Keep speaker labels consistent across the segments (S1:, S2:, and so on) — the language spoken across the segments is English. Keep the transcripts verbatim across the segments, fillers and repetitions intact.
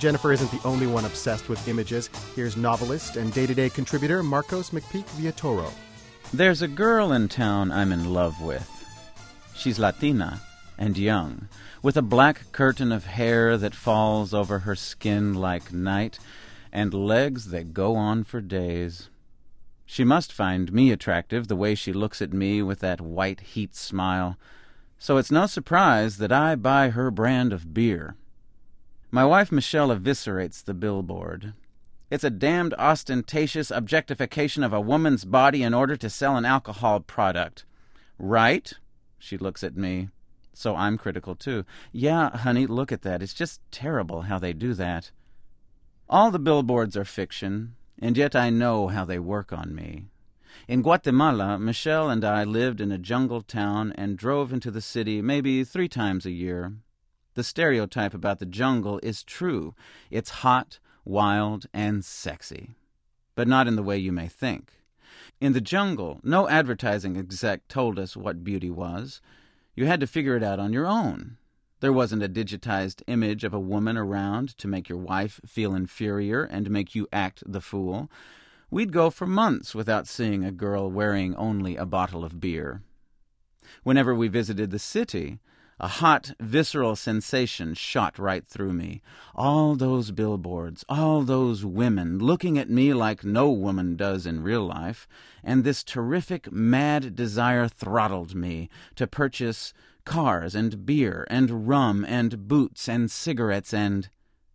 S1: Jennifer isn't the only one obsessed with images. Here's novelist and day-to-day contributor Marcos McPeak Villatoro.
S2: There's a girl in town I'm in love with. She's Latina and young, with a black curtain of hair that falls over her skin like night, and legs that go on for days. She must find me attractive, the way she looks at me with that white heat smile. So it's no surprise that I buy her brand of beer. My wife Michelle eviscerates the billboard. It's a damned ostentatious objectification of a woman's body in order to sell an alcohol product. Right? She looks at me. So I'm critical, too. Yeah, honey, look at that. It's just terrible how they do that. All the billboards are fiction, and yet I know how they work on me. In Guatemala, Michelle and I lived in a jungle town and drove into the city maybe three times a year. The stereotype about the jungle is true. It's hot, wild, and sexy. But not in the way you may think. In the jungle, no advertising exec told us what beauty was. You had to figure it out on your own. There wasn't a digitized image of a woman around to make your wife feel inferior and make you act the fool. We'd go for months without seeing a girl wearing only a bottle of beer. Whenever we visited the city, a hot, visceral sensation shot right through me. All those billboards, all those women looking at me like no woman does in real life, and this terrific, mad desire throttled me to purchase cars and beer and rum and boots and cigarettes and...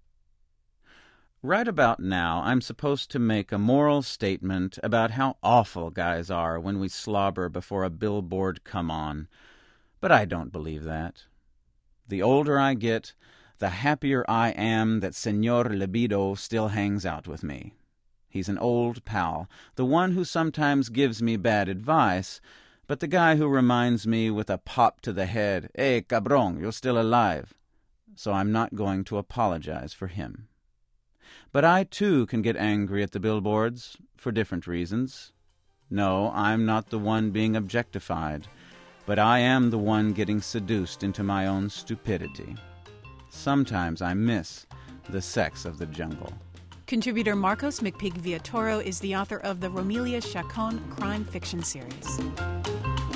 S2: Right about now, I'm supposed to make a moral statement about how awful guys are when we slobber before a billboard come on. But I don't believe that. The older I get, the happier I am that Senor Libido still hangs out with me. He's an old pal, the one who sometimes gives me bad advice, but the guy who reminds me with a pop to the head, "Hey, cabrón, you're still alive." So I'm not going to apologize for him. But I, too, can get angry at the billboards, for different reasons. No, I'm not the one being objectified, but I am the one getting seduced into my own stupidity. Sometimes I miss the sex of the jungle.
S3: Contributor Marcos McPeak Villatoro is the author of the Romelia Chacon crime fiction series.